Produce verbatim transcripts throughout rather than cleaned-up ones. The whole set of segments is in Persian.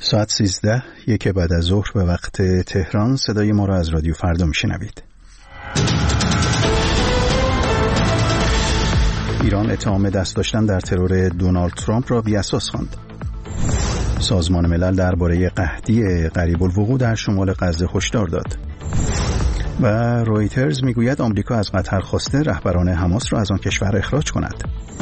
ساعت سیزده یک بعد از ظهر به وقت تهران صدای ما را از رادیو فردا میشنوید. ایران اتهام دست داشتن در ترور دونالد ترامپ را بی‌اساس خواند. سازمان ملل درباره قحطی قریب الوقوع در شمال غزه هشدار داد. و رویترز میگوید آمریکا از قطر خواسته رهبران حماس را از آن کشور اخراج کند.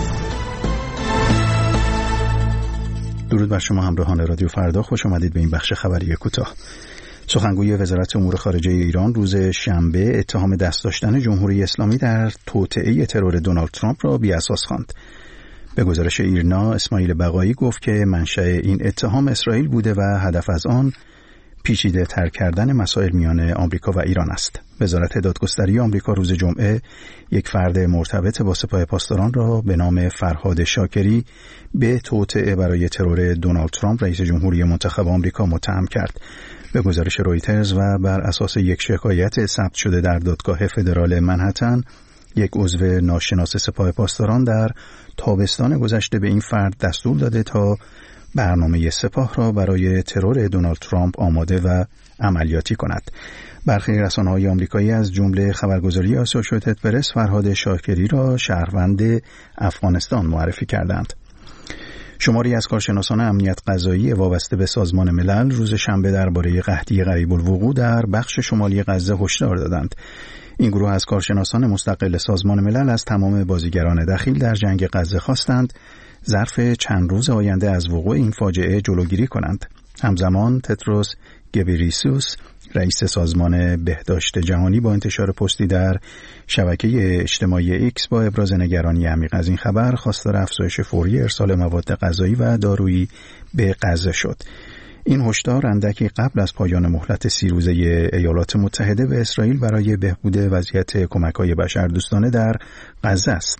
درود بر شما همراهان رادیو فردا، خوش آمدید به این بخش خبری کوتاه. سخنگوی وزارت امور خارجه ایران روز شنبه اتهام دست داشتن جمهوری اسلامی در توطئه ترور دونالد ترامپ را بی‌اساس خواند. به گزارش ایرنا، اسماعیل بقایی گفت که منشأ این اتهام اسرائیل بوده و هدف از آن پیچیده تر کردن مسائل میان آمریکا و ایران است. وزارت دادگستری آمریکا روز جمعه یک فرد مرتبط با سپاه پاسداران را به نام فرهاد شاکری به توطئه برای ترور دونالد ترامپ رئیس جمهوری منتخب آمریکا متهم کرد. به گزارش رویترز و بر اساس یک شکایت ثبت شده در دادگاه فدرال منهتن، یک عضو ناشناس سپاه پاسداران در تابستان گذشته به این فرد دستور داده تا برنامه سپاه را برای ترور دونالد ترامپ آماده و عملیاتی کند. برخی رسانه‌های آمریکایی از جمله خبرگزاری آسوشییتد پرس فرهاد شاکری را شهروند افغانستان معرفی کردند. شماری از کارشناسان امنیت غذایی وابسته به سازمان ملل روز شنبه درباره قحطی قریب الوقوع در بخش شمالی غزه هشدار دادند. این گروه از کارشناسان مستقل سازمان ملل از تمام بازیگران دخیل در جنگ غزه خواستند ظرف چند روز آینده از وقوع این فاجعه جلوگیری کنند. همزمان تدروس گبریسوس رئیس سازمان بهداشت جهانی با انتشار پستی در شبکه اجتماعی ایکس با ابراز نگرانی عمیق از این خبر خواستار افزایش فوری ارسال مواد غذایی و دارویی به غزه شد. این هشدار اندکی قبل از پایان مهلت سی روزه ایالات متحده به اسرائیل برای بهبود وضعیت کمک‌های بشردوستانه در غزه است.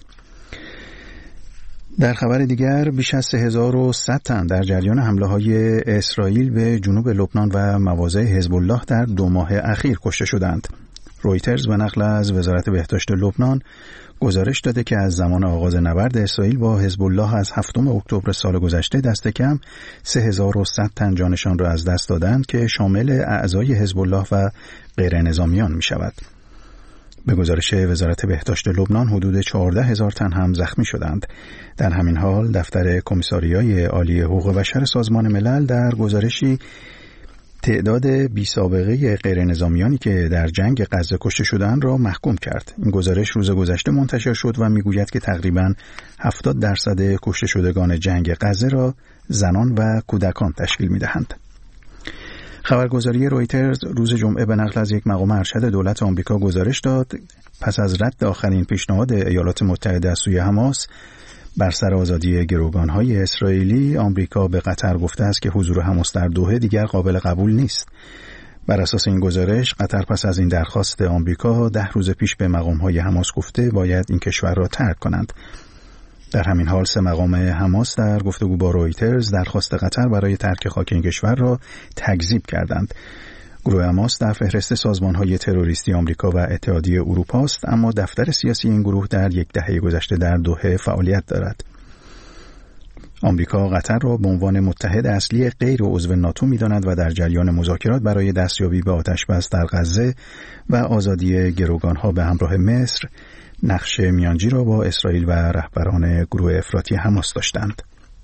در خبر دیگر، بیش از سه هزار و صد تن در جریان حمله‌های اسرائیل به جنوب لبنان و مواضع حزب الله در دو ماه اخیر کشته شدند. رویترز به نقل از وزارت بهداشت لبنان گزارش داده که از زمان آغاز نبرد اسرائیل با حزب الله از هفتم اکتبر سال گذشته دست کم سه هزار و صد تن جانشان را از دست دادند که شامل اعضای حزب الله و غیر نظامیان می شود. به گزارش وزارت بهداشت لبنان حدود چهارده هزار تن هم زخمی شدند. در همین حال دفتر کمیساریای عالی حقوق بشر سازمان ملل در گزارشی تعداد بی سابقه غیر نظامیانی که در جنگ غزه کشته شدند را محکوم کرد. این گزارش روز گذشته منتشر شد و میگوید که تقریباً هفتاد درصد کشته شدگان جنگ غزه را زنان و کودکان تشکیل می‌دهند. خبرگزاری رویترز روز جمعه به نقل از یک مقام ارشد دولت آمریکا گزارش داد پس از رد آخرین پیشنهاد ایالات متحده از سوی حماس بر سر آزادی گروگان‌های اسرائیلی، آمریکا به قطر گفته است که حضور حماس در دوحه دیگر قابل قبول نیست. بر اساس این گزارش، قطر پس از این درخواست آمریکا ده روز پیش به مقام‌های حماس گفته باید این کشور را ترک کنند. در همین حال سه مقام حماس در گفتگو با رویترز درخواست قطر برای ترک خاک این کشور را تکذیب کردند. گروه حماس در فهرست سازمان‌های تروریستی آمریکا و اتحادیه اروپا است، اما دفتر سیاسی این گروه در یک دهه گذشته در دوحه فعالیت دارد. آمریکا قطر را به عنوان متحد اصلی غیر عضو ناتو می‌داند و در جریان مذاکرات برای دستیابی به آتش‌بس در غزه و آزادی گروگان‌ها به همراه مصر نقش میانجی را با اسرائیل و رهبران گروه افراطی حماس داشتند.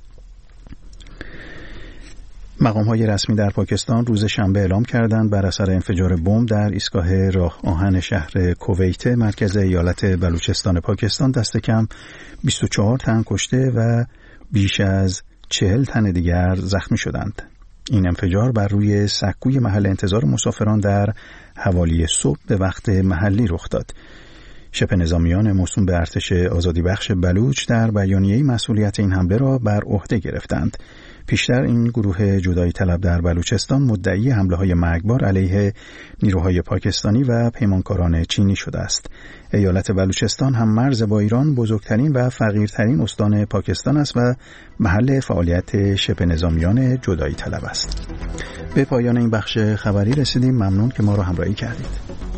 مقام‌های رسمی در پاکستان روز شنبه اعلام کردند بر اثر انفجار بمب در ایستگاه راه آهن شهر کویت مرکز ایالت بلوچستان پاکستان دست کم بیست و چهار تن کشته و بیش از چهل تن دیگر زخمی شدند. این انفجار بر روی سکوی محل انتظار مسافران در حوالی صبح به وقت محلی رخ داد. شبه نظامیان موسوم به ارتش آزادی بخش بلوچ در بیانیه‌ای مسئولیت این حمله را بر عهده گرفتند. پیشتر این گروه جدایی طلب در بلوچستان مدعی حمله‌های مرگبار علیه نیروهای پاکستانی و پیمانکاران چینی شده است. ایالت بلوچستان هم مرز با ایران بزرگترین و فقیرترین استان پاکستان است و محل فعالیت شبه نظامیان جدایی طلب است. به پایان این بخش خبری رسیدیم. ممنون که ما را همراهی کردید.